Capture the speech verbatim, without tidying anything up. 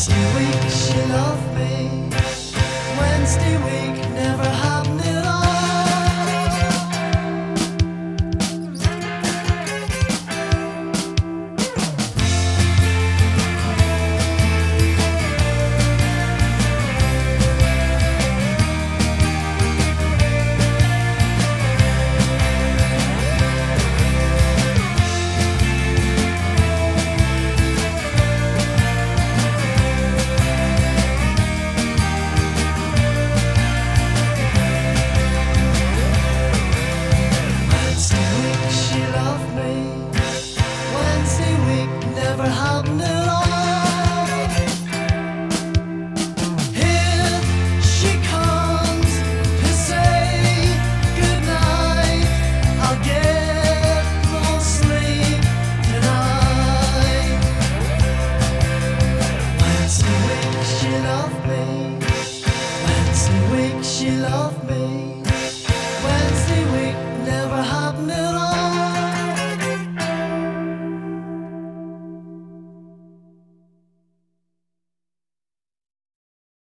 Wednesday week she loved me. Wednesday week never happened at all. Never happened at all. Here she comes to say goodnight. I'll get no sleep tonight. Wednesday week she loved me. Wednesday week she loved me.